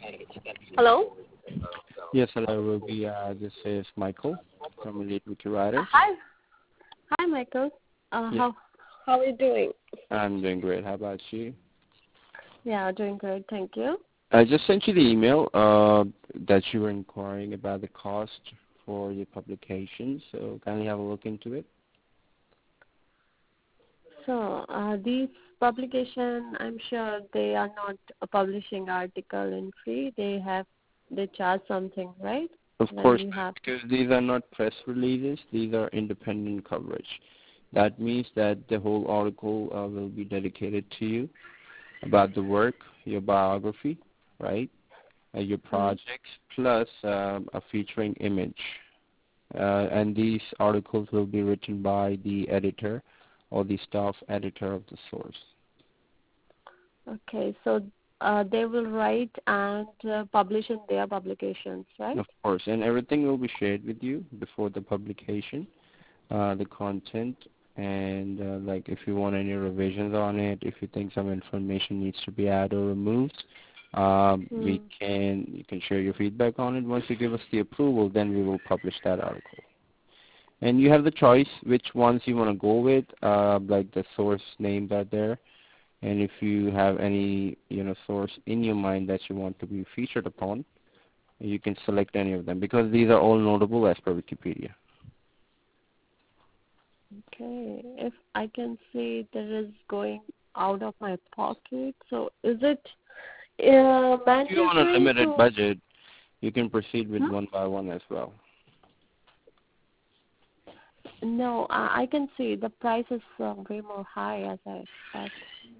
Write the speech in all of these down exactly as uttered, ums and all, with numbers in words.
Hello? Yes, hello, Ruby. Uh, this is Michael from Elite Wiki Writers. Hi. Hi, Michael. Uh, Yeah, how how are you doing? I'm doing great. How about you? Yeah, doing good. Thank you. I just sent you the email uh, that you were inquiring about the cost for your publication, so kindly have a look into it. So, uh, these publication, I'm sure they are not a publishing article in free. They have they charge something, right? Of When course, you have. because these are not press releases, these are independent coverage. That means that the whole article uh, will be dedicated to you about the work, your biography, right? Uh, your Mm. projects, plus um, a featuring image. Uh, and these articles will be written by the editor or the staff editor of the source. Okay, so uh, they will write and uh, publish in their publications, right? Of course, and everything will be shared with you before the publication, uh, the content, and uh, like if you want any revisions on it, if you think some information needs to be added or removed, um, we Mm. can you can share your feedback on it. Once you give us the approval, then we will publish that article. And you have the choice which ones you want to go with, uh, like the source names are there. And if you have any, you know, source in your mind that you want to be featured upon, you can select any of them because these are all notable as per Wikipedia. Okay, if I can see there is going out of my pocket, so is it uh, If you're on a mandatory limited to? budget, you can proceed with Huh? one by one as well. No, I, I can see the price is uh, way more high as I expect.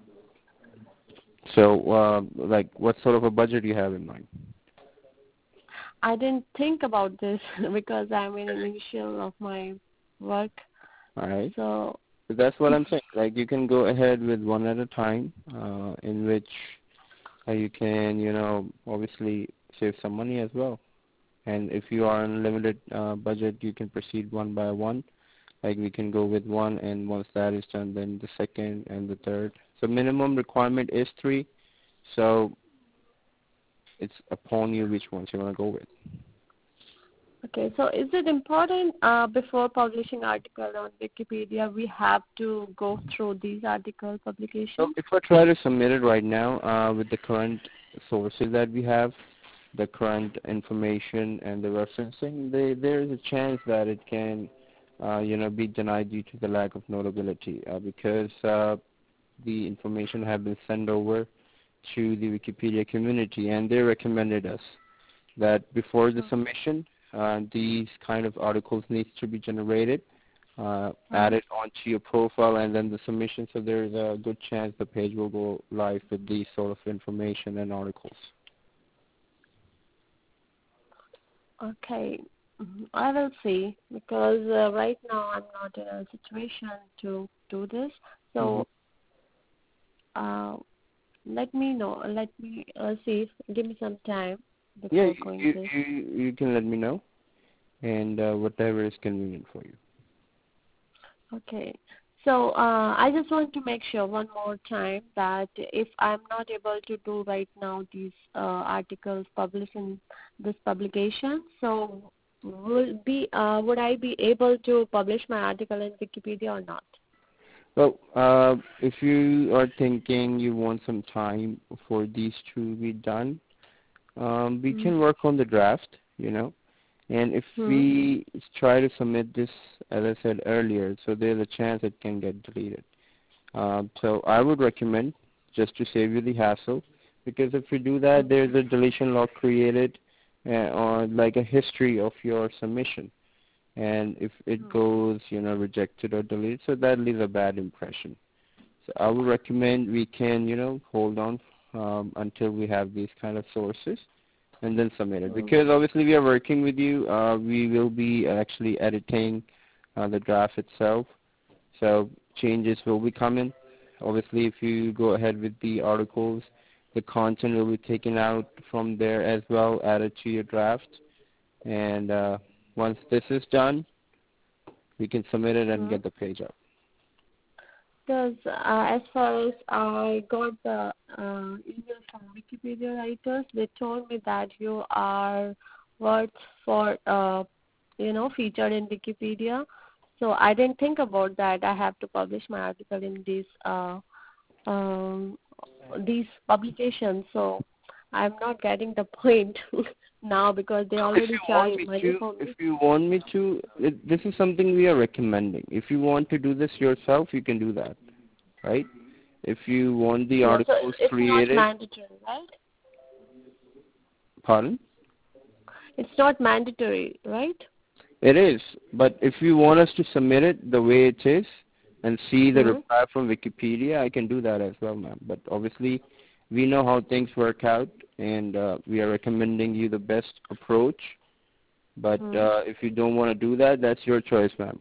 So, uh, like, what sort of a budget do you have in mind? I didn't think about this because I'm in initial of my work, All right. so So that's what I'm saying. Like, you can go ahead with one at a time, uh, in which uh, you can, you know, obviously save some money as well. And if you are on a limited uh, budget, you can proceed one by one. Like we can go with one, and once that is done, then the second and the third. So minimum requirement is three. So it's upon you which ones you want to go with. okay. So is it important uh, before publishing article on Wikipedia we have to go through these article So publications? if I try to submit it right now uh, with the current sources that we have, the current information and the referencing, they, there is a chance that it can, uh, you know, be denied due to the lack of notability uh, because uh, the information have been sent over to the Wikipedia community, and they recommended us that before the submission, uh, these kind of articles needs to be generated, uh, Mm. added onto your profile, and then the submission. So there is a good chance the page will go live with these sort of information and articles. Okay, Mhm. I will see because uh, right now I'm not in a situation to do this. hmm So uh, let me know. Let me uh, see. Give me some time Yeah, before you, going you this. you you can let me know, and uh, whatever is convenient for you. Okay. So uh, I just want to make sure one more time that if I'm not able to do right now these uh, articles published in this publication, so will be uh, would I be able to publish my article in Wikipedia or not? Well, uh, if you are thinking you want some time for these to be done, um, we Mm. can work on the draft, you know. And if Hmm. we try to submit this, as I said earlier, so there's a chance it can get deleted. Um, so I would recommend, just to save you the hassle, because if you do that, there's a deletion log created uh, on like a history of your submission. And if it goes, you know, rejected or deleted, so that leaves a bad impression. So I would recommend we can, you know, hold on um, until we have these kind of sources and then submit it. Hmm. Because obviously we are working with you. Uh, we will be actually editing uh, the draft itself. So changes will be coming. Obviously, if you go ahead with the articles, the content will be taken out from there as well, added to your draft. And uh, once this is done, we can submit it and Hmm. get the page up. Because uh, as far as I got the uh, email from Wikipedia writers, they told me that you are worth for, uh, you know, featured in Wikipedia. So I didn't think about that. I have to publish my article in these uh, um, these publications. So I'm not getting the point now because they If already you charge want me money to, for if me. you want me to, it, this is something we are recommending. If you want to do this yourself, you can do that, right? If you want the No, so articles it's not created, mandatory, right? pardon? It's not mandatory, right? It is, but if you want us to submit it the way it is and see the Hmm. reply from Wikipedia, I can do that as well, ma'am. But obviously, we know how things work out, and uh, we are recommending you the best approach. But Hmm. uh, if you don't want to do that, that's your choice, ma'am.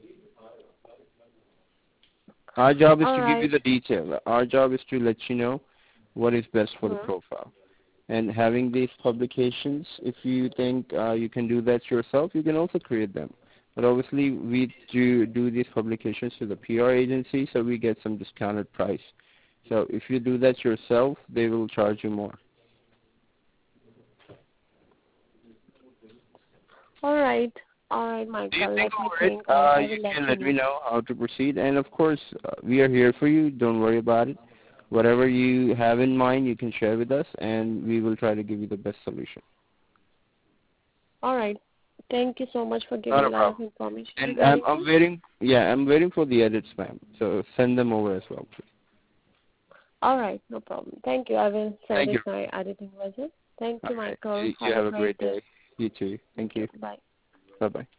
Our job is All to give you right. the detail. Our job is to let you know what is best for the Hmm. profile. And having these publications, if you think uh, you can do that yourself, you can also create them. But obviously, we do do these publications to the P R agency, so we get some discounted price. So if you do that yourself, they will charge you more. All right. All right, Do you Michael. think Let me over it? think, and Uh, I you will let can you let me know. know how to proceed. And of course, uh, we are here for you. Don't worry about it. Whatever you have in mind, you can share with us, and we will try to give you the best solution. All right. Thank you so much for Not giving a a lot of problem. information And I'm, regarding I'm this. waiting. Yeah, I'm waiting for the edits, ma'am. So send them over as well, please. All right. No problem. Thank you. I will send Thank you. it my editing version. Thank All you, right. Michael. You you Have a have a great great day. day. You too. Thank Thank you. you. Bye. Bye bye.